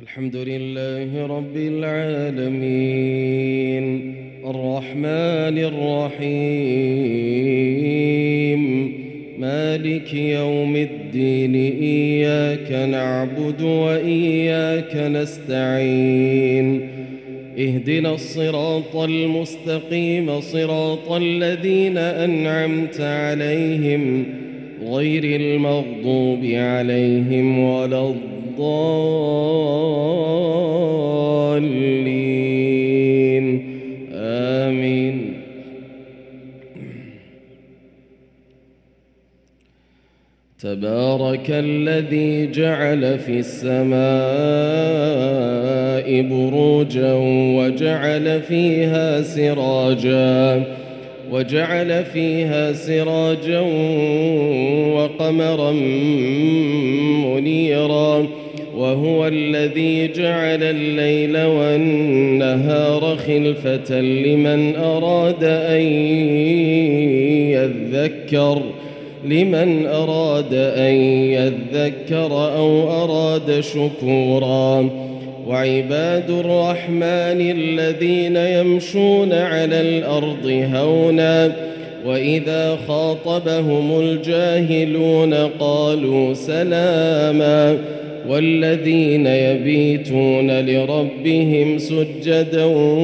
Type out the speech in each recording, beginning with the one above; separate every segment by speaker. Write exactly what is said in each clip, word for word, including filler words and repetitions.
Speaker 1: الحمد لله رب العالمين الرحمن الرحيم مالك يوم الدين إياك نعبد وإياك نستعين اهدنا الصراط المستقيم صراط الذين أنعمت عليهم غير المغضوب عليهم ولا الضالين آمين. تبارك الذي جعل في السماء بروجا وجعل فيها سراجا وجعل فيها سراجا وقمرا منيرا وهو الذي جعل الليل والنهار خلفة لمن أراد أن يذكر لمن أراد أن يذكر أو أراد شكورا. وعباد الرحمن الذين يمشون على الأرض هونا وإذا خاطبهم الجاهلون قالوا سلاما والذين يبيتون لربهم سجدا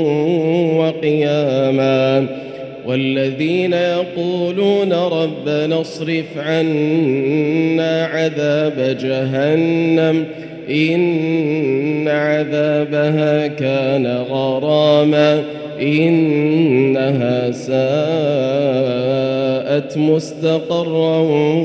Speaker 1: وقياما والذين يقولون ربنا اصرف عنا عذاب جهنم إن عذابها كان غراما إنها ساءت مستقرا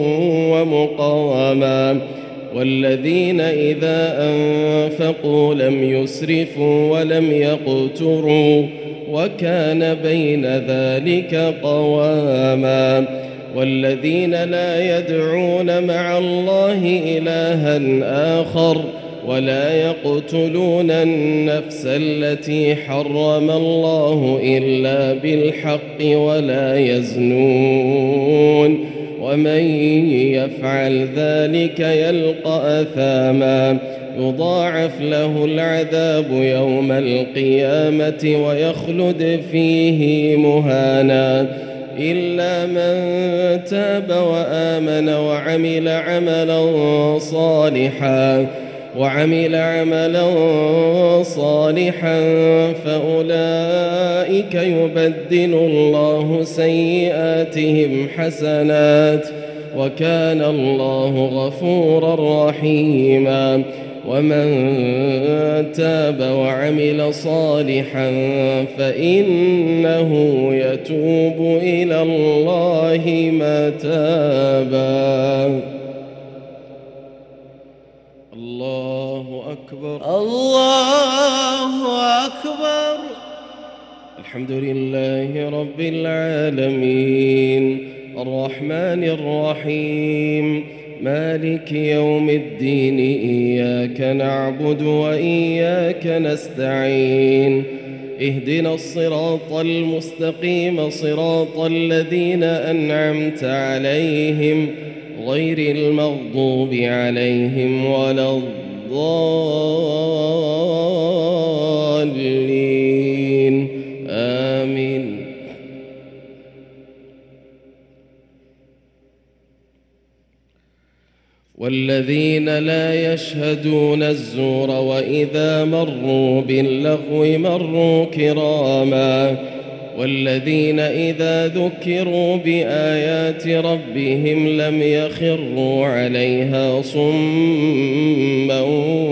Speaker 1: ومقاما والذين إذا أنفقوا لم يسرفوا ولم يقتروا وكان بين ذلك قواما والذين لا يدعون مع الله إلها آخر ولا يقتلون النفس التي حرم الله إلا بالحق ولا يزنون ومن يفعل ذلك يلقى أثاما يضاعف له العذاب يوم القيامة ويخلد فيه مهانا إلا من تاب وآمن وعمل عملا صالحا وعمل عملا صالحا فأولئك يبدل الله سيئاتهم حسنات وكان الله غفورا رحيما. ومن تاب وعمل صالحا فإنه يتوب إلى الله متابا. الله أكبر
Speaker 2: الله أكبر.
Speaker 1: الحمد لله رب العالمين الرحمن الرحيم مالك يوم الدين إياك نعبد وإياك نستعين اهدنا الصراط المستقيم صراط الذين أنعمت عليهم غير المغضوب عليهم ولا الضالين آمين. والذين لا يشهدون الزور وإذا مروا باللغو مروا كراما والذين إذا ذكروا بآيات ربهم لم يخروا عليها صما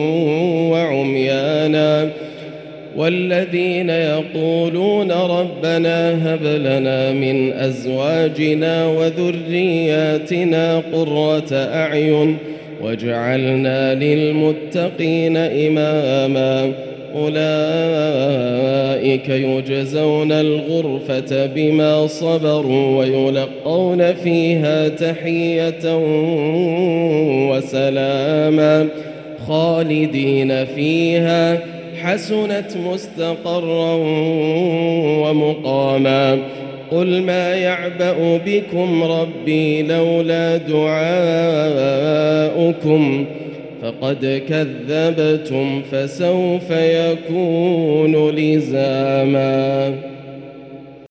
Speaker 1: وعميانا والذين يقولون ربنا هب لنا من أزواجنا وذرياتنا قرة أعين واجعلنا للمتقين إماما أولئك يجزون الغرفة بما صبروا ويلقون فيها تحية وسلاما خالدين فيها حسنت مستقرا ومقاما. قل ما يعبأ بكم ربي لولا دعاؤكم فقد كذبتم فسوف يكون لزاما